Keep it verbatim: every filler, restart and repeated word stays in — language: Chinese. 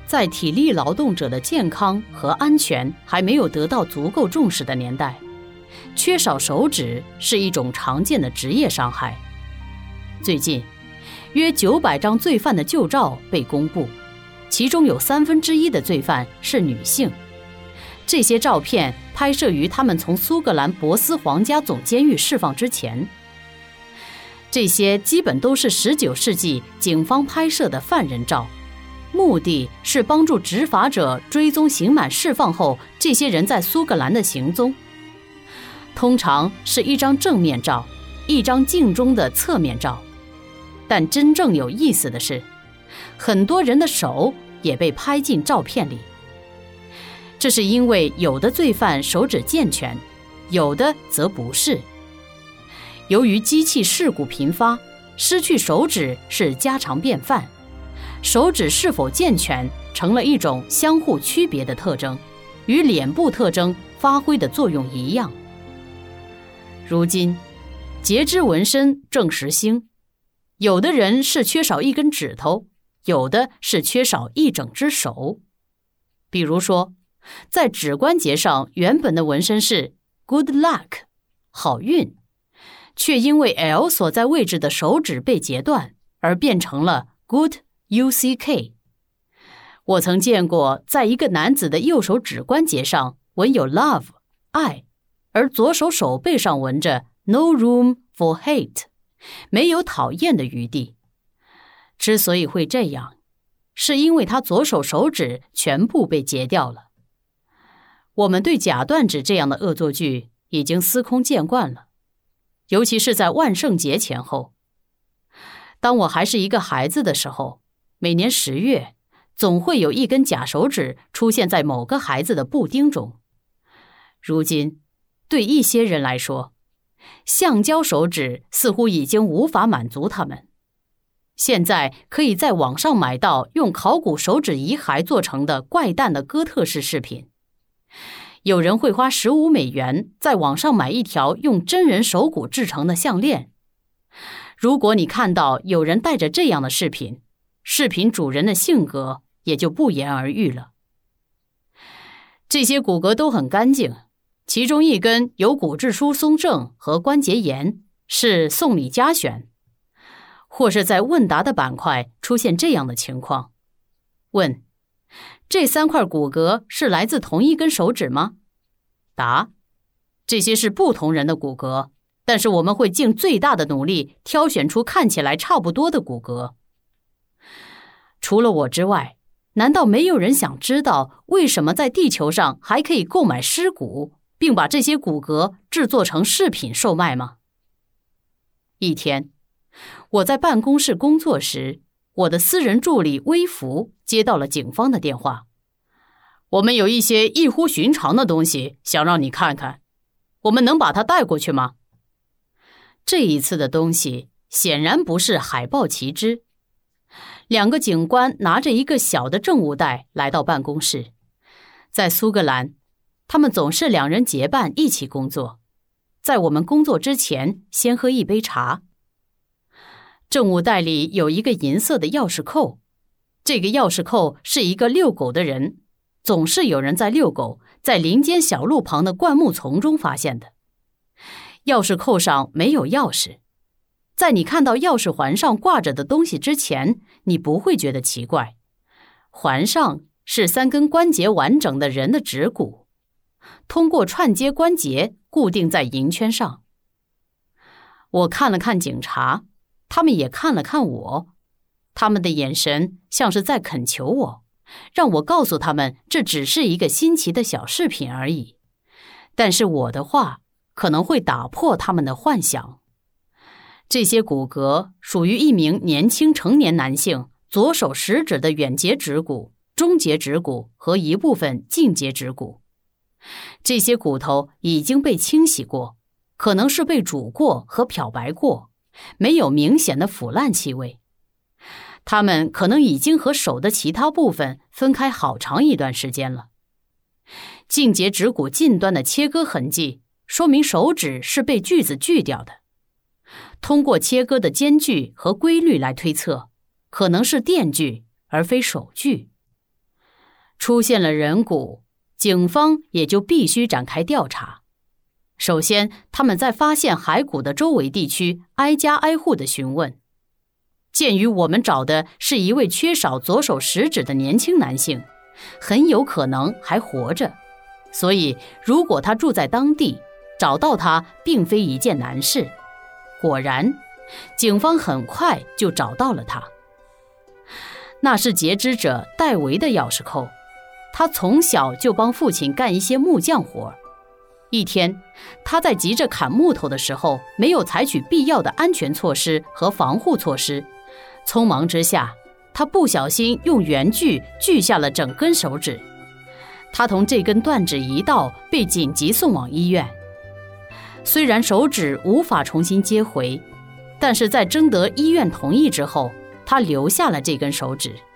在体力劳动者的健康和安全还没有得到足够重视的年代，缺少手指是一种常见的职业伤害。最近，约九百张罪犯的旧照被公布，其中有三分之一的罪犯是女性。这些照片拍摄于他们从苏格兰博斯皇家总监狱释放之前。这些基本都是十九世纪警方拍摄的犯人照，目的是帮助执法者追踪刑满释放后这些人在苏格兰的行踪。通常是一张正面照，一张镜中的侧面照。但真正有意思的是，很多人的手也被拍进照片里。这是因为有的罪犯手指健全，有的则不是。由于机器事故频发，失去手指是家常便饭，手指是否健全成了一种相互区别的特征，与脸部特征发挥的作用一样。如今，截肢纹身正时兴，有的人是缺少一根指头，有的是缺少一整只手。比如说，在指关节上原本的纹身是 Good luck 好运，却因为 L 所在位置的手指被截断而变成了 Good U C K。 我曾见过在一个男子的右手指关节上纹有 Love 爱，而左手手背上纹着 No room for hate 没有讨厌的余地。之所以会这样，是因为他左手手指全部被截掉了。我们对假断指这样的恶作剧已经司空见惯了，尤其是在万圣节前后。当我还是一个孩子的时候，每年十月总会有一根假手指出现在某个孩子的布丁中。如今，对一些人来说，橡胶手指似乎已经无法满足他们。现在可以在网上买到用考古手指遗骸做成的怪诞的哥特式饰品。有人会花十五美元在网上买一条用真人手骨制成的项链。如果你看到有人戴着这样的饰品，饰品主人的性格也就不言而喻了。这些骨骼都很干净，其中一根有骨质疏松症和关节炎，是送礼佳选。或是在问答的板块出现这样的情况：问，这三块骨骼是来自同一根手指吗？答，这些是不同人的骨骼，但是我们会尽最大的努力挑选出看起来差不多的骨骼。除了我之外，难道没有人想知道为什么在地球上还可以购买尸骨，并把这些骨骼制作成饰品售卖吗？一天，我在办公室工作时，我的私人助理微服接到了警方的电话。我们有一些异乎寻常的东西想让你看看，我们能把它带过去吗？这一次的东西显然不是海豹旗帜。两个警官拿着一个小的证物袋来到办公室。在苏格兰，他们总是两人结伴一起工作，在我们工作之前先喝一杯茶。证物袋里有一个银色的钥匙扣，这个钥匙扣是一个遛狗的人，总是有人在遛狗，在林间小路旁的灌木丛中发现的。钥匙扣上没有钥匙，在你看到钥匙环上挂着的东西之前，你不会觉得奇怪。环上是三根关节完整的人的指骨，通过串接关节固定在银圈上。我看了看警察，他们也看了看我，他们的眼神像是在恳求我，让我告诉他们这只是一个新奇的小饰品而已。但是我的话可能会打破他们的幻想。这些骨骼属于一名年轻成年男性左手食指的远节指骨、中节指骨和一部分近节指骨。这些骨头已经被清洗过，可能是被煮过和漂白过，没有明显的腐烂气味。它们可能已经和手的其他部分分开好长一段时间了。近节指骨近端的切割痕迹说明手指是被锯子锯掉的。通过切割的间距和规律来推测，可能是电锯而非手锯。 出现了人骨，警方也就必须展开调查。首先，他们在发现骸骨的周围地区挨家挨户的询问。鉴于我们找的是一位缺少左手食指的年轻男性，很有可能还活着，所以如果他住在当地，找到他并非一件难事。果然，警方很快就找到了他。那是截肢者戴维的钥匙扣，他从小就帮父亲干一些木匠活。一天，他在急着砍木头的时候，没有采取必要的安全措施和防护措施，匆忙之下，他不小心用圆锯锯下了整根手指。他同这根断指一道被紧急送往医院。虽然手指无法重新接回，但是在征得医院同意之后，他留下了这根手指。